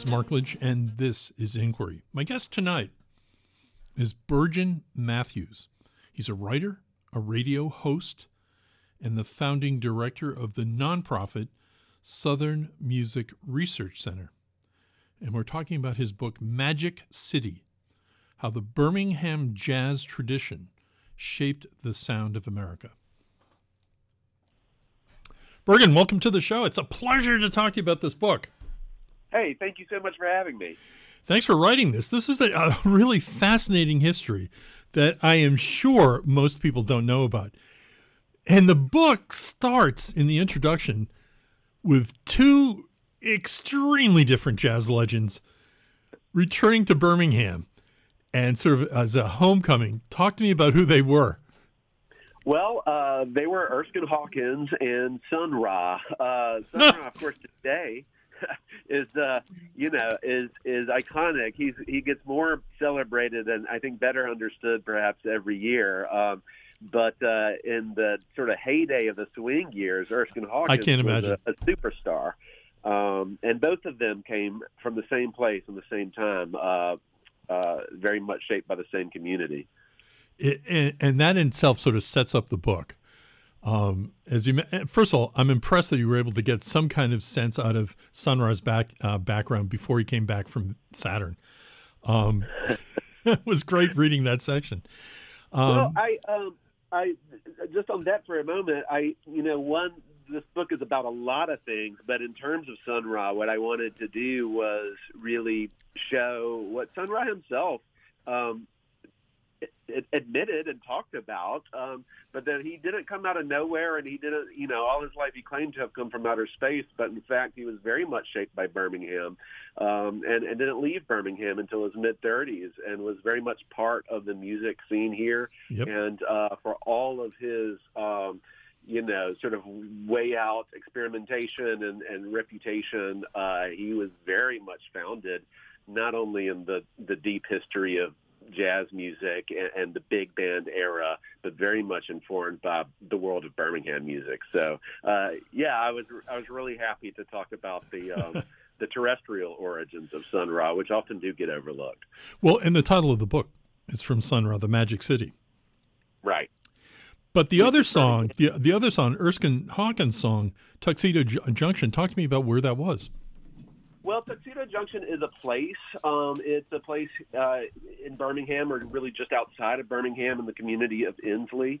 is Markledge, and this is Inquiry. My guest tonight is Burgeon Matthews. He's a writer, a radio host, and the founding director of the nonprofit Southern Music Research Center. And we're talking about his book, Magic City, How the Birmingham Jazz Tradition Shaped the Sound of America. Burgeon, welcome to the show. It's a pleasure to talk to you about this book. Hey, thank you so much for having me. Thanks for writing this. This is a really fascinating history that I am sure most people don't know about. And the book starts in the introduction with two extremely different jazz legends returning to Birmingham and sort of as a homecoming. Talk to me about who they were. Well, they were Erskine Hawkins and Sun Ra. Sun Ra, of course, today is iconic. He gets more celebrated and I think better understood perhaps every year. But in the sort of heyday of the swing years, Erskine Hawkins was a superstar. And both of them came from the same place in the same time, very much shaped by the same community. And that in itself sort of sets up the book. First of all, I'm impressed that you were able to get some kind of sense out of Sun Ra's background before he came back from Saturn. It was great reading that section. Well, I just on that for a moment. This book is about a lot of things, but in terms of Sun Ra, what I wanted to do was really show what Sun Ra himself admitted and talked about, but that he didn't come out of nowhere, and he didn't, all his life he claimed to have come from outer space, but in fact he was very much shaped by Birmingham, and didn't leave Birmingham until his mid-30s, and was very much part of the music scene here. Yep. And for all of his sort of way out experimentation and reputation, he was very much founded not only in the deep history of jazz music and the big band era, but very much informed by the world of Birmingham music. So, I was really happy to talk about the the terrestrial origins of Sun Ra, which often do get overlooked. Well, and the title of the book is from Sun Ra, the Magic City. Right. But the other song, the other song, Erskine Hawkins' song, Tuxedo Junction, talk to me about where that was. Well, Tuxedo Junction is a place. It's a place in Birmingham, or really just outside of Birmingham, in the community of Inslee.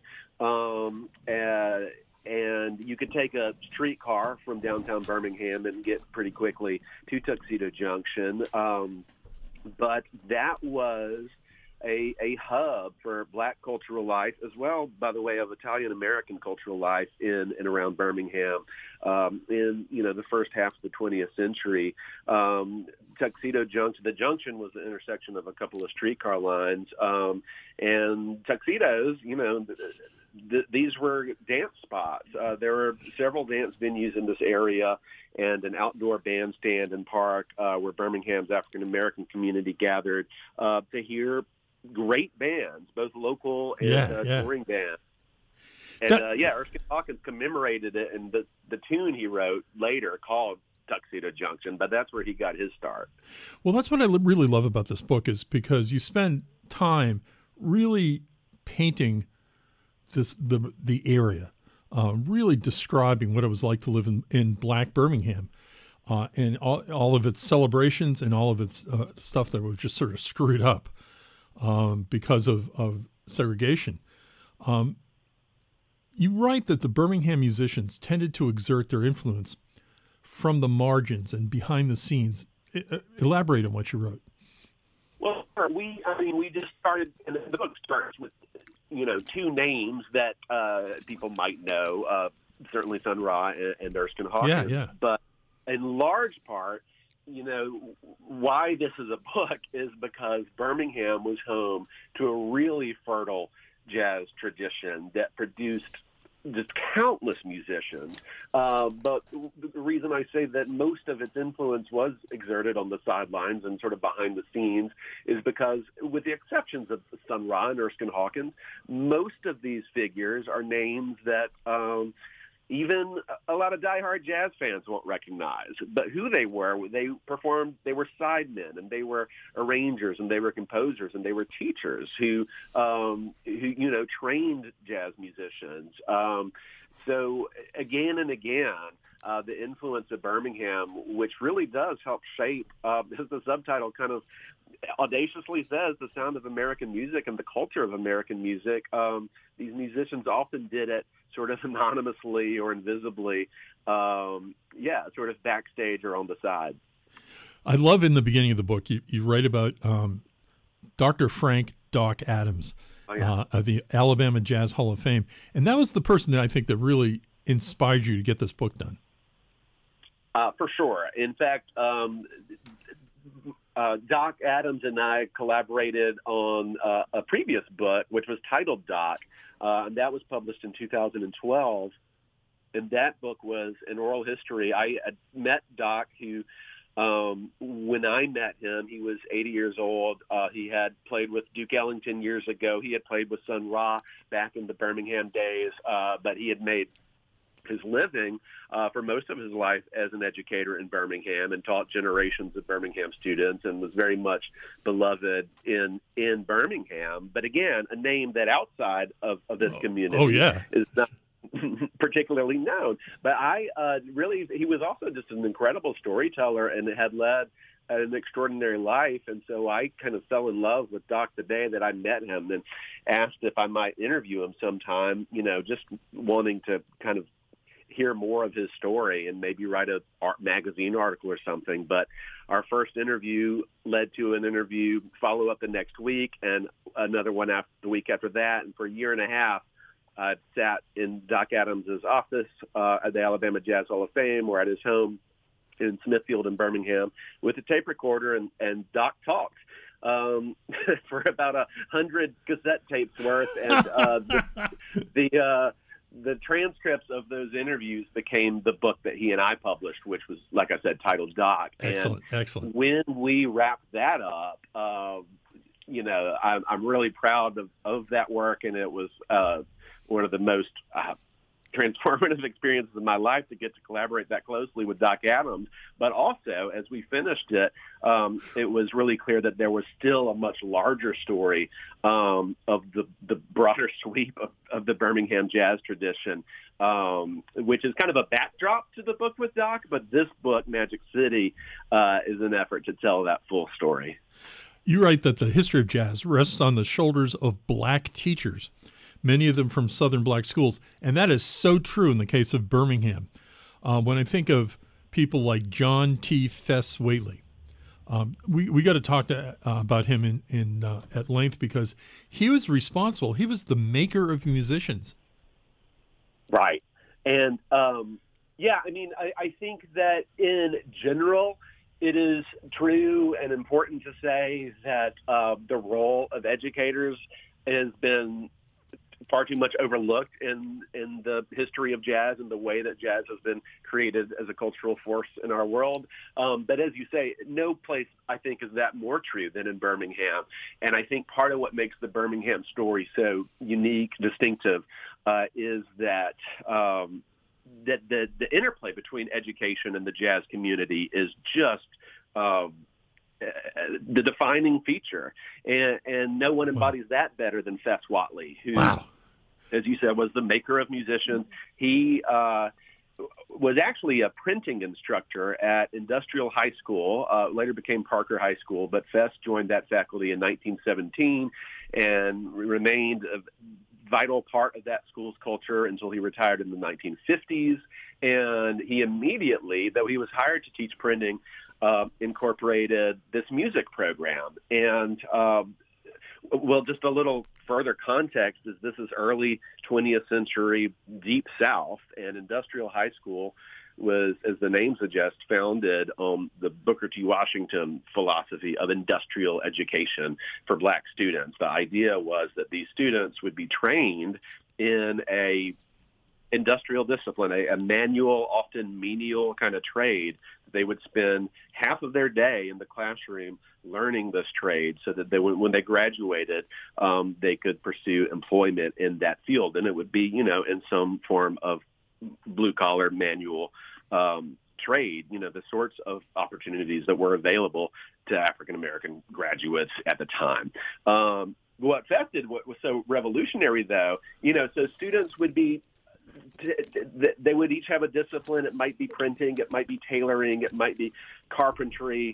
And you could take a streetcar from downtown Birmingham and get pretty quickly to Tuxedo Junction. But that was a hub for Black cultural life, as well, by the way, of Italian-American cultural life in and around Birmingham in the first half of the 20th century. Tuxedo Junction, the junction was the intersection of a couple of streetcar lines, and tuxedos, these were dance spots. There were several dance venues in this area, and an outdoor bandstand and park where Birmingham's African-American community gathered to hear great bands, both local and touring bands. And Erskine Hawkins commemorated it in the tune he wrote later called Tuxedo Junction, but that's where he got his start. Well, that's what I really love about this book, is because you spend time really painting the area, really describing what it was like to live in Black Birmingham, and all of its celebrations and all of its stuff that was just sort of screwed up because of segregation. You write that the Birmingham musicians tended to exert their influence from the margins and behind the scenes. Elaborate on what you wrote. Well, we just started, and the book starts with, two names that people might know, certainly Sun Ra and Erskine Hawkins. Yeah. But in large part, why this is a book is because Birmingham was home to a really fertile jazz tradition that produced just countless musicians. But the reason I say that most of its influence was exerted on the sidelines and sort of behind the scenes is because, with the exceptions of Sun Ra and Erskine Hawkins, most of these figures are names that even a lot of diehard jazz fans won't recognize. But who they were sidemen, and they were arrangers, and they were composers, and they were teachers who trained jazz musicians. So again and again, the influence of Birmingham, which really does help shape, as the subtitle kind of audaciously says, the sound of American music and the culture of American music. These musicians often did it sort of anonymously or invisibly, sort of backstage or on the side. I love in the beginning of the book, you write about Dr. Frank Doc Adams, of the Alabama Jazz Hall of Fame. And that was the person that I think that really inspired you to get this book done. For sure. In fact, Doc Adams and I collaborated on a previous book, which was titled Doc, and that was published in 2012. And that book was an oral history. I had met Doc, who, when I met him, he was 80 years old. He had played with Duke Ellington years ago. He had played with Sun Ra back in the Birmingham days, but he had made his living for most of his life as an educator in Birmingham and taught generations of Birmingham students and was very much beloved in Birmingham. But again, a name that outside of this community is not particularly known. But he was also just an incredible storyteller and had led an extraordinary life. And so I kind of fell in love with Doc the day that I met him and asked if I might interview him sometime, just wanting to kind of hear more of his story and maybe write a art magazine article or something. But our first interview led to an interview follow up the next week and another one the week after that. And for a year and a half, I sat in Doc Adams' office at the Alabama Jazz Hall of Fame or at his home in Smithfield in Birmingham with a tape recorder, and Doc talked for about 100 cassette tapes worth. And the transcripts of those interviews became the book that he and I published, which was, like I said, titled Doc. Excellent. When we wrapped that up, I'm really proud of that work, and it was one of the most transformative experiences of my life to get to collaborate that closely with Doc Adams. But also, as we finished it, it was really clear that there was still a much larger story of the broader sweep of the Birmingham jazz tradition, which is kind of a backdrop to the book with Doc. But this book, Magic City, is an effort to tell that full story. You write that the history of jazz rests on the shoulders of black teachers, many of them from Southern black schools. And that is so true in the case of Birmingham. When I think of people like John T. Fess Whately, we got to talk about him at length because he was responsible. He was the maker of musicians. Right. And, I think that in general, it is true and important to say that the role of educators has been far too much overlooked in the history of jazz and the way that jazz has been created as a cultural force in our world. But as you say, no place, I think, is that more true than in Birmingham. And I think part of what makes the Birmingham story so unique, distinctive, is that the interplay between education and the jazz community is just the defining feature, and no one embodies that better than Fess Whately, who, as you said, was the maker of musicians. He was actually a printing instructor at Industrial High School, later became Parker High School, but Fess joined that faculty in 1917 and remained a vital part of that school's culture until he retired in the 1950s. And he immediately, though he was hired to teach printing, incorporated this music program. And, just a little further context is this is early 20th century Deep South, and Industrial High School was, as the name suggests, founded on the Booker T. Washington philosophy of industrial education for black students. The idea was that these students would be trained in a industrial discipline, a manual, often menial kind of trade. They would spend half of their day in the classroom learning this trade so that when they graduated, they could pursue employment in that field. And it would be, in some form of blue collar manual trade, the sorts of opportunities that were available to African American graduates at the time. What FES did, what was so revolutionary, though, so students would be, they would each have a discipline. It might be printing, it might be tailoring, it might be carpentry,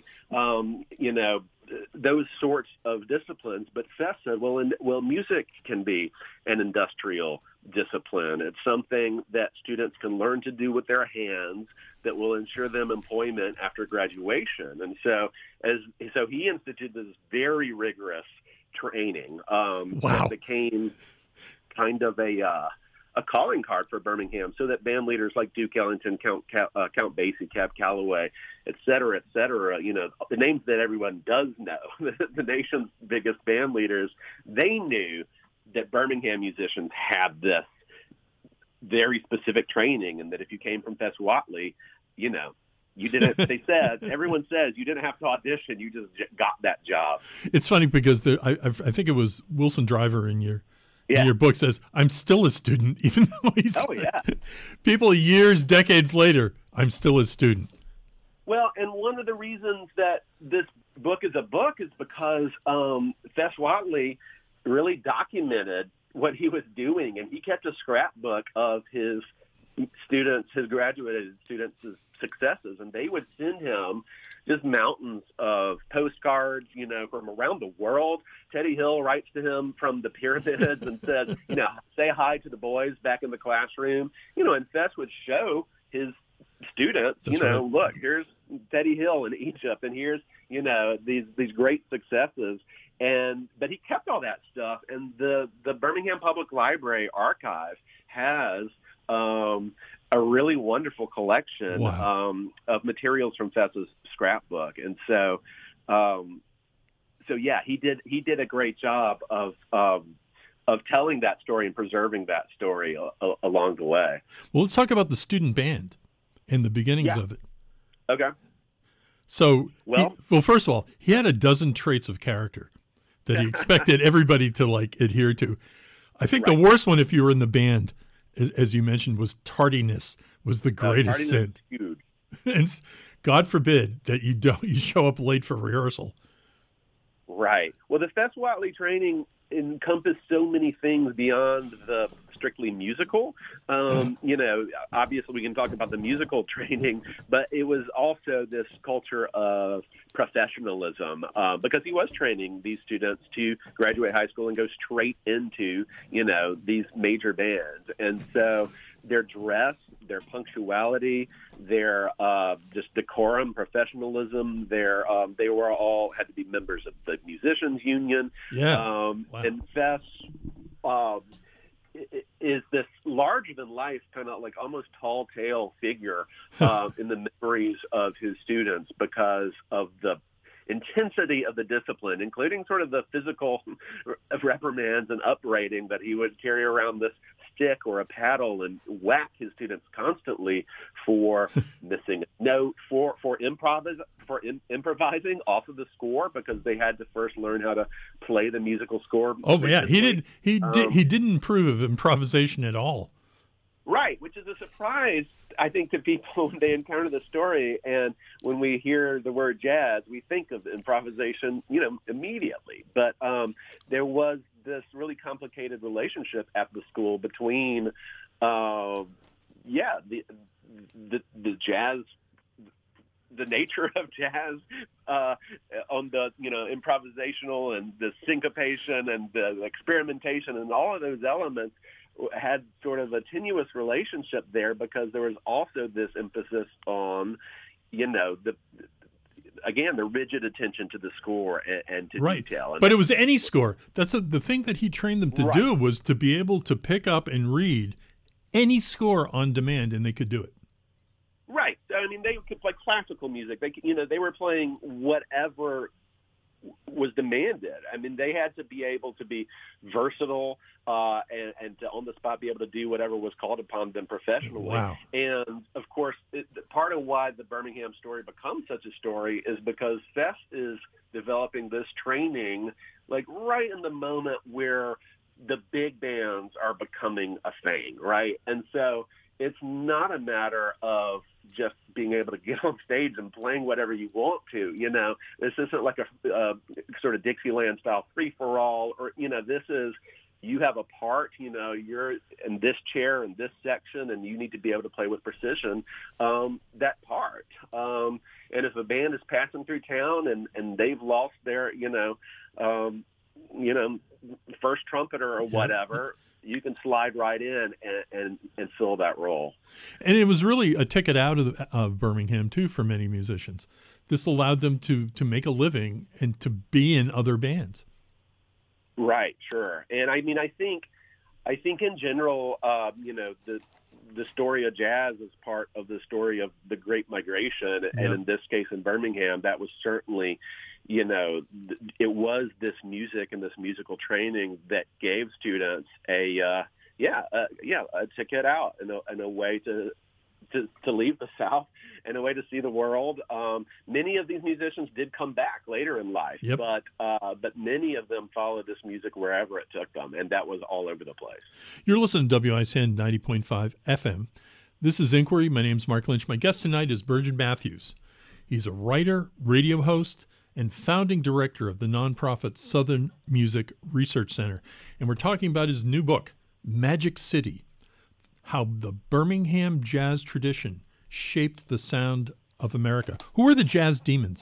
those sorts of disciplines. But FES said, well, music can be an industrial discipline. It's something that students can learn to do with their hands that will ensure them employment after graduation. And so he instituted this very rigorous training that became kind of a calling card for Birmingham, so that band leaders like Duke Ellington, Count Basie, Cab Calloway, et cetera, the names that everyone does know, the nation's biggest band leaders, they knew that Birmingham musicians had this very specific training, and that if you came from FES Whatley, you didn't. They said, everyone says, you didn't have to audition; you just got that job. It's funny because I think it was Wilson Driver in your book says, I'm still a student, even though he's people years, decades later, I'm still a student. Well, and one of the reasons that this book is a book is because FES Whatley really documented what he was doing, and he kept a scrapbook of his students, his graduated students' successes, and they would send him just mountains of postcards, from around the world. Teddy Hill writes to him from the pyramids and says, say hi to the boys back in the classroom. And FES would show his students, look, here's Teddy Hill in Egypt, and here's, these great successes. But he kept all that stuff, and the Birmingham Public Library archive has a really wonderful collection of materials from FES's scrapbook. And so he did a great job of telling that story and preserving that story along the way. Well, let's talk about the student band and the beginnings of it. Okay. So, first of all, he had a dozen traits of character that he expected everybody to adhere to. I think the worst one, if you were in the band, as you mentioned, was tardiness. Was the greatest sin. Huge. And God forbid that you show up late for rehearsal. Right. Well, the FES Whatley training encompassed so many things beyond the strictly musical. Obviously we can talk about the musical training, but it was also this culture of professionalism, because he was training these students to graduate high school and go straight into, these major bands. And so their dress, their punctuality, their just decorum, professionalism, they were all had to be members of the musicians union. And FES is this larger than life, kind of like almost tall tale figure in the memories of his students, because of the intensity of the discipline, including sort of the physical reprimands and upbraiding that he would carry around this stick or a paddle and whack his students constantly for missing a note, for improvising off of the score, because they had to first learn how to play the musical score. Oh yeah, he didn't improve of improvisation at all. Right, which is a surprise, I think, to people when they encounter the story. And when we hear the word jazz, we think of improvisation, immediately. But there was this really complicated relationship at the school between, the jazz, the nature of jazz on the, improvisational and the syncopation and the experimentation and all of those elements had sort of a tenuous relationship there, because there was also this emphasis on, the rigid attention to the score and to detail. But it was any score. That's the thing that he trained them to do, was to be able to pick up and read any score on demand, and they could do it. Right. I mean, they could play classical music. They were playing whatever was demanded. I mean, they had to be able to be versatile and to on the spot be able to do whatever was called upon them professionally. Wow. And of course, part of why the Birmingham story becomes such a story is because FES is developing this training right in the moment where the big bands are becoming a thing, right? And so it's not a matter of just being able to get on stage and playing whatever you want to. This isn't like a sort of Dixieland style free for all, or this is, you have a part, you're in this chair in this section, and you need to be able to play with precision that part. And if a band is passing through town and they've lost their, first trumpeter or whatever, you can slide right in and fill that role. And it was really a ticket out of Birmingham, too, for many musicians. This allowed them to make a living and to be in other bands. Right, sure. And I mean, I think in general, the story of jazz is part of the story of the Great Migration. Yep. And in this case, in Birmingham, that was certainly, it was this music and this musical training that gave students a ticket out and a way to leave the South and a way to see the world. Many of these musicians did come back later in life, yep. but many of them followed this music wherever it took them, and that was all over the place. You're listening to WICN 90.5 FM. This is Inquiry. My name's Mark Lynch. My guest tonight is Burgin Matthews. He's a writer, radio host, and founding director of the nonprofit Southern Music Research Center. And we're talking about his new book, Magic City: How the Birmingham Jazz Tradition Shaped the Sound of America. Who are the Jazz Demons?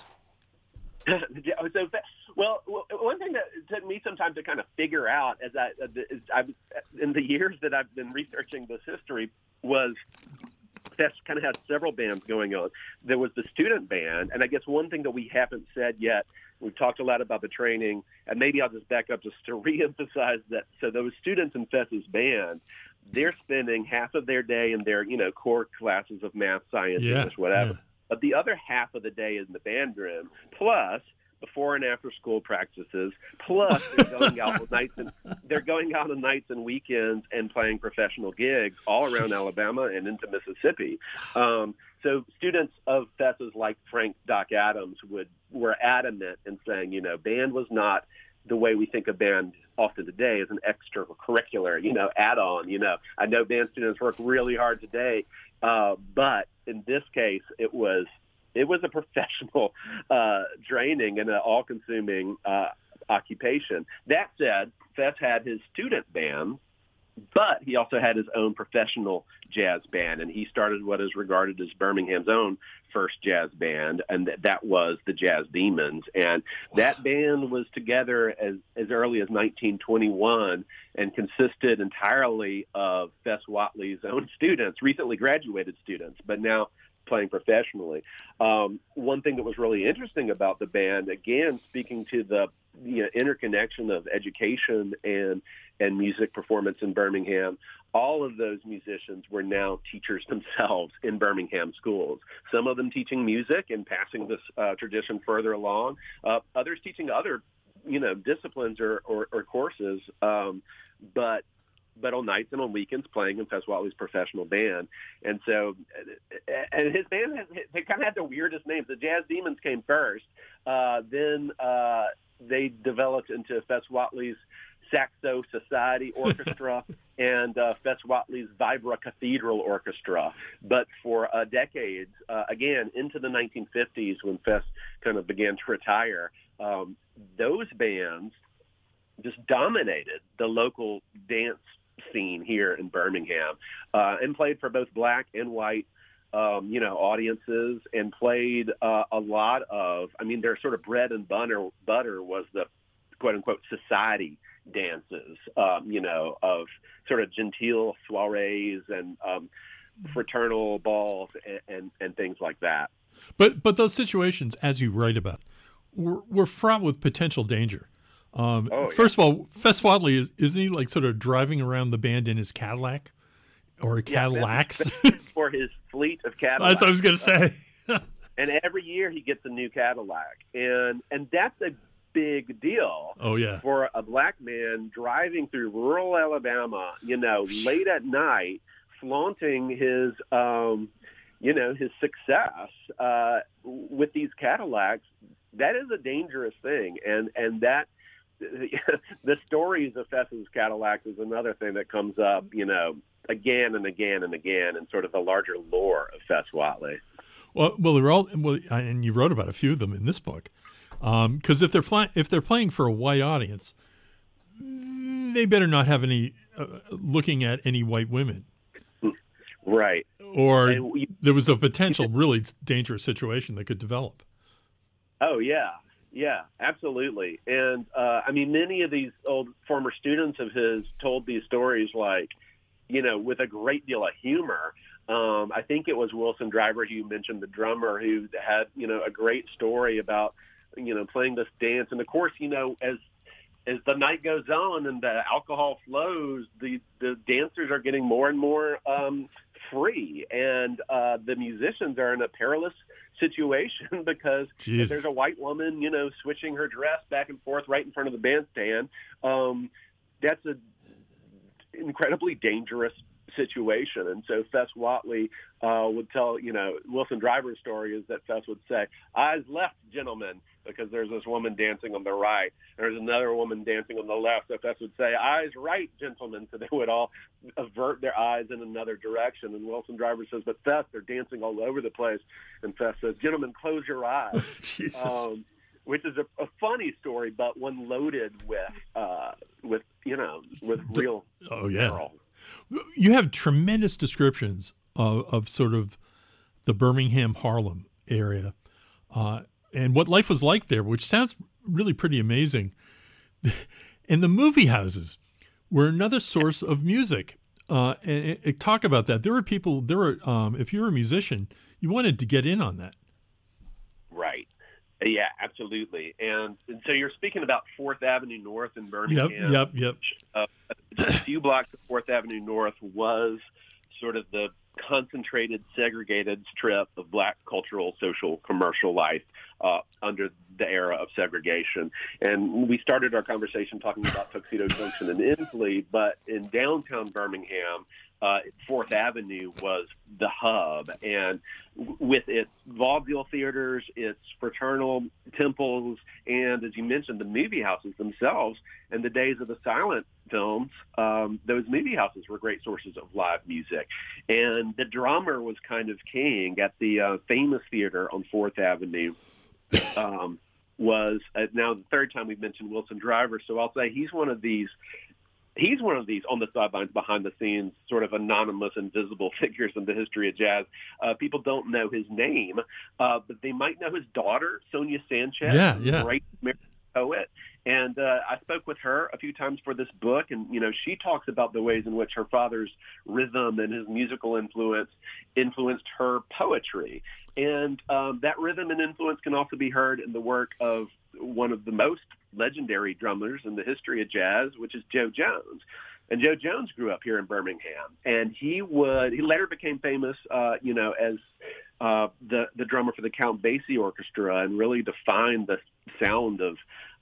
Well, one thing that took me some time to kind of figure out is in the years that I've been researching this history was Fess kind of had several bands going on. There was the student band, and I guess one thing that we haven't said yet, we've talked a lot about the training, and maybe I'll just back up just to reemphasize that. So those students in Fess's band, they're spending half of their day in their, core classes of math, science, English, whatever. Yeah. But the other half of the day is in the band room, plus before and after school practices, plus they're going out on nights and weekends and playing professional gigs all around Alabama and into Mississippi. So students of Fess's, like Frank Doc Adams, were adamant in saying, band was not the way we think of band often today as an extracurricular, add-on. I know band students work really hard today, but in this case, it was a professional draining and an all-consuming occupation. That said, Fess had his student band, but he also had his own professional jazz band, and he started what is regarded as Birmingham's own first jazz band, and that was the Jazz Demons. And that band was together as early as 1921 and consisted entirely of Fess Whatley's own students, recently graduated students, but now playing professionally. One thing that was really interesting about the band, again, speaking to the interconnection of education and music performance in Birmingham, all of those musicians were now teachers themselves in Birmingham schools. Some of them teaching music and passing this tradition further along. Others teaching other, disciplines or courses. But on nights and on weekends playing in Fess Whatley's professional band. And so, and his band, they kind of had the weirdest names. The Jazz Demons came first. Then they developed into Fess Whatley's Saxo Society Orchestra and Fess Whatley's Vibra Cathedral Orchestra. But for decades, again, into the 1950s when Fess kind of began to retire, those bands just dominated the local dance scene here in Birmingham, and played for both black and white, audiences, and played a lot of, their sort of bread and butter was the quote unquote society dances, of sort of genteel soirees and fraternal balls and things like that. But those situations, as you write about, were fraught with potential danger. First of all, Fess Whatley, isn't he like sort of driving around the band in his Cadillac or Cadillacs? For his fleet of Cadillacs. That's what I was going to say. And every year he gets a new Cadillac. And that's a big deal. Oh, yeah. For a black man driving through rural Alabama, late at night, flaunting his, his success with these Cadillacs. That is a dangerous thing. And that, the stories of Fess's Cadillacs is another thing that comes up, again and again and again in sort of the larger lore of Fess Whatley. Well, they're all and you wrote about a few of them in this book, because if they're playing for a white audience, they better not have any looking at any white women, right? Or there was a potential really dangerous situation that could develop. Oh yeah, absolutely. And I mean, many of these old former students of his told these stories like, with a great deal of humor. I think it was Wilson Driver who mentioned, the drummer, who had, a great story about, playing this dance. And of course, as the night goes on and the alcohol flows, the dancers are getting more and more free, and the musicians are in a perilous situation because if there's a white woman, switching her dress back and forth right in front of the bandstand, that's an incredibly dangerous situation. And so Fess Whatley would tell, Wilson Driver's story is that Fess would say, "Eyes left, gentlemen," because there's this woman dancing on the right. There's another woman dancing on the left. So Fess would say, "Eyes right, gentlemen." So they would all avert their eyes in another direction. And Wilson Driver says, "But Fess, they're dancing all over the place." And Fess says, "Gentlemen, close your eyes." Jesus. Which is a funny story, but one loaded with real peril. You have tremendous descriptions of sort of the Birmingham, Harlem area, and what life was like there, which sounds really pretty amazing. And the movie houses were another source of music. And talk about that. There were if you were a musician, you wanted to get in on that. Right. Yeah, absolutely. And so you're speaking about 4th Avenue North in Birmingham. Yep. A few blocks of 4th Avenue North was sort of the concentrated, segregated strip of Black cultural, social, commercial life under the era of segregation. And we started our conversation talking about Tuxedo Junction and Inslee, but in downtown Birmingham, 4th Avenue was the hub, and with its vaudeville theaters, its fraternal temples, and as you mentioned, the movie houses themselves, in the days of the silent films, those movie houses were great sources of live music. And the drummer was kind of king at the famous theater on 4th Avenue. Was now the third time we've mentioned Wilson Driver, so I'll say he's one of these on the sidelines, behind the scenes, sort of anonymous, invisible figures in the history of jazz. People don't know his name, but they might know his daughter, Sonia Sanchez, great American poet. And I spoke with her a few times for this book, and she talks about the ways in which her father's rhythm and his musical influence influenced her poetry. And that rhythm and influence can also be heard in the work of one of the most legendary drummers in the history of jazz, which is Joe Jones. And Joe Jones grew up here in Birmingham, and he later became famous, as the drummer for the Count Basie Orchestra, and really defined the sound of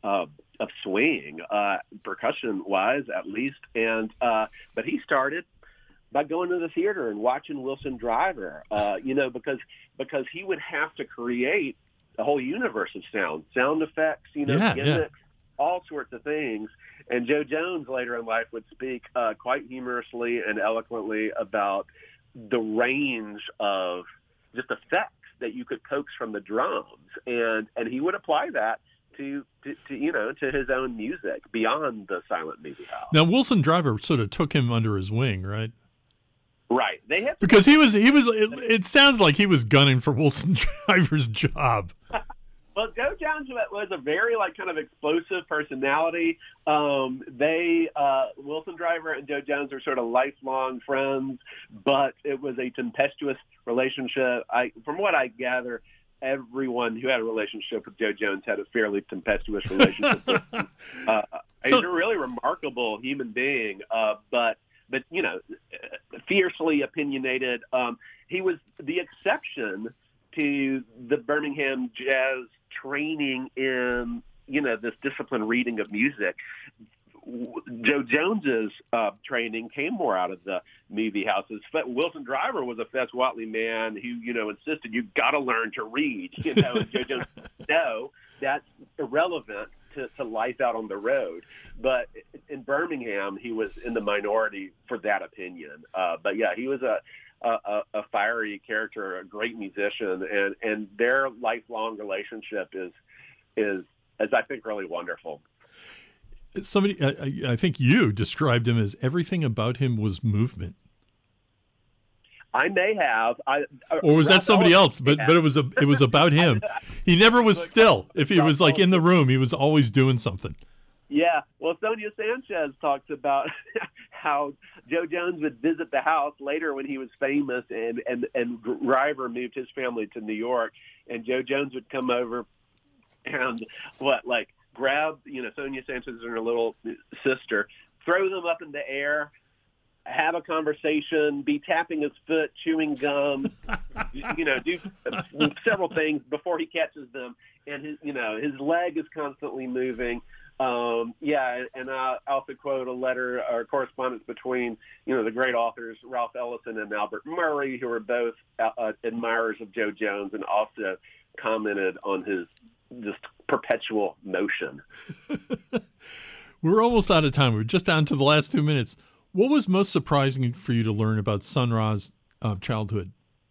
swing, percussion-wise at least. And but he started by going to the theater and watching Wilson Driver, because he would have to create a whole universe of sound effects, gimmicks, all sorts of things. And Joe Jones later in life would speak quite humorously and eloquently about the range of just effects that you could coax from the drums, and he would apply that to his own music beyond the silent movie house. Now Wilson Driver sort of took him under his wing, right? Right. Because he was. It sounds like he was gunning for Wilson Driver's job. Well, Joe Jones was a very kind of explosive personality. Wilson Driver and Joe Jones are sort of lifelong friends, but it was a tempestuous relationship. From what I gather, everyone who had a relationship with Joe Jones had a fairly tempestuous relationship with him. He's a really remarkable human being, but fiercely opinionated. He was the exception to the Birmingham jazz training in, this disciplined reading of music. Joe Jones's training came more out of the movie houses. Wilson Driver was a Fess Whatley man who, insisted you've got to learn to read. And Joe Jones, no, that's irrelevant to life out on the road. But in Birmingham, he was in the minority for that opinion. But yeah, he was a fiery character, a great musician, and their lifelong relationship is I think really wonderful. Somebody, I think you described him as everything about him was movement. I may have, or was that somebody else? But it was about him. He never was still. If he was like in the room, he was always doing something. Yeah. Well, Sonia Sanchez talks about how Joe Jones would visit the house later when he was famous, and River moved his family to New York, and Joe Jones would come over and grab, Sonia Sanchez and her little sister, throw them up in the air, have a conversation, be tapping his foot, chewing gum, do several things before he catches them. And his leg is constantly moving. And I also quote a letter or correspondence between, the great authors Ralph Ellison and Albert Murray, who are both admirers of Joe Jones and also commented on his just perpetual motion. We're almost out of time. We're just down to the last 2 minutes. What was most surprising for you to learn about Sun Ra's childhood?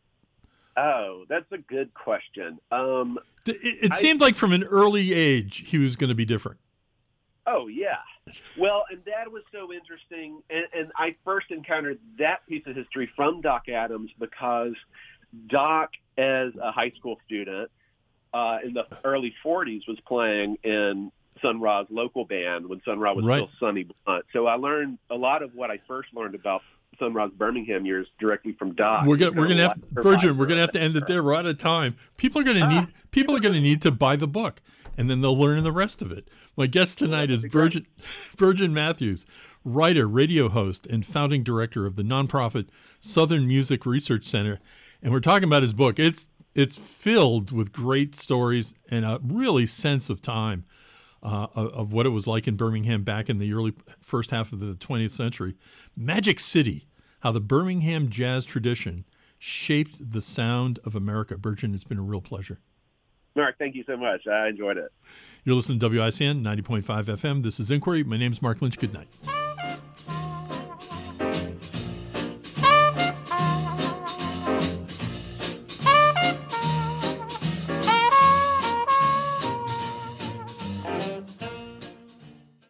Oh, that's a good question. It seemed like from an early age he was going to be different. Oh, yeah. Well, and that was so interesting. And I first encountered that piece of history from Doc Adams because Doc, as a high school student in the early 40s, was playing in Sun Ra's local band when Sun Ra was still Sonny Blunt. So I learned a lot of what I first learned about Sun Ra's Birmingham years directly from Doc. We're gonna have Virgin. We're gonna have to end it there. We're out of time. People are gonna need to buy the book, and then they'll learn the rest of it. My guest tonight is Virgin Matthews, writer, radio host, and founding director of the nonprofit Southern Music Research Center. And we're talking about his book. It's filled with great stories and a really sense of time. Of what it was like in Birmingham back in the early first half of the 20th century. Magic City, how the Birmingham jazz tradition shaped the sound of America. Virgin, it's been a real pleasure. Mark, thank you so much. I enjoyed it. You're listening to WICN 90.5 FM. This is Inquiry. My name's Mark Lynch. Good night.